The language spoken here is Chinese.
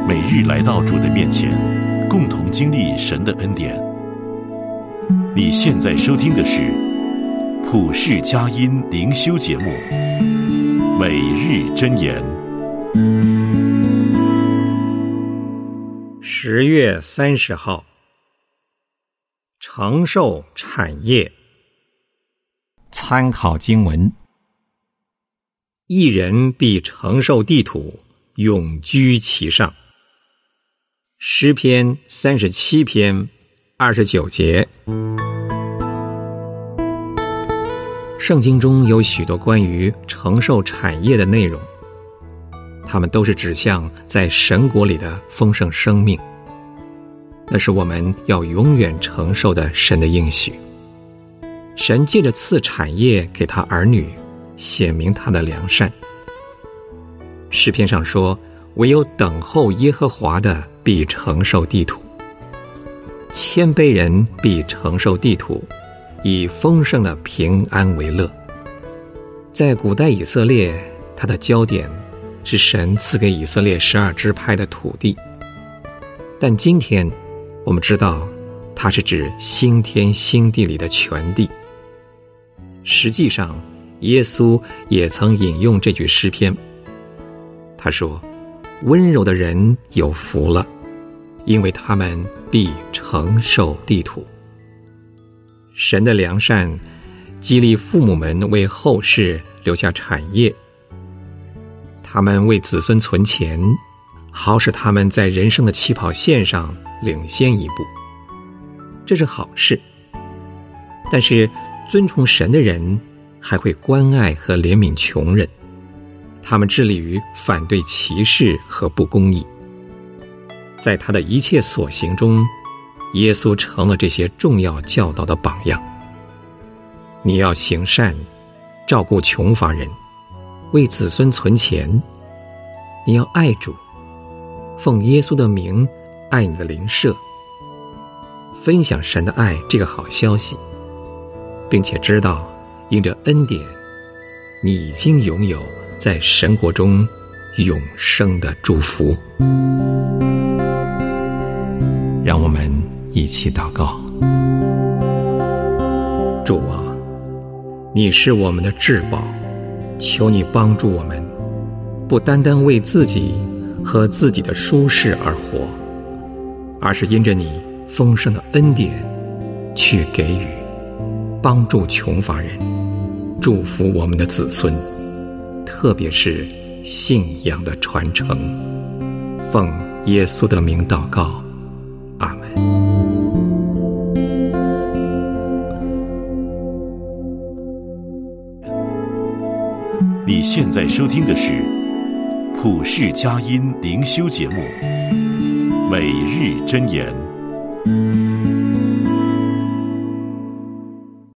每日来到主的面前，共同经历神的恩典。你现在收听的是普世佳音灵修节目《每日箴言》。 10月30号，承受产业。参考经文：义人必承受地土，永居其上。诗篇37篇29节。圣经中有许多关于承受产业的内容，它们都是指向在神国里的丰盛生命，那是我们要永远承受的神的应许。神借着赐产业给他儿女，显明他的良善。诗篇上说，唯有等候耶和华的必承受地土，谦卑人必承受地土，以丰盛的平安为乐。在古代以色列，它的焦点是神赐给以色列12支派的土地，但今天我们知道它是指新天新地里的全地。实际上耶稣也曾引用这句诗篇，他说，温柔的人有福了，因为他们必承受地土。神的良善激励父母们为后世留下产业，他们为子孙存钱，好使他们在人生的起跑线上领先一步，这是好事。但是尊崇神的人还会关爱和怜悯穷人，他们致力于反对歧视和不公义。在他的一切所行中，耶稣成了这些重要教导的榜样。你要行善，照顾穷乏人，为子孙存钱。你要爱主，奉耶稣的名爱你的邻舍，分享神的爱这个好消息，并且知道因着恩典，你已经拥有在神国中永生的祝福。让我们一起祷告。主啊，你是我们的至宝，求你帮助我们，不单单为自己和自己的舒适而活，而是因着你丰盛的恩典去给予，帮助穷乏人，祝福我们的子孙，特别是信仰的传承。奉耶稣的名祷告，阿们。 你现在收听的是普世佳音灵修节目《每日箴言》。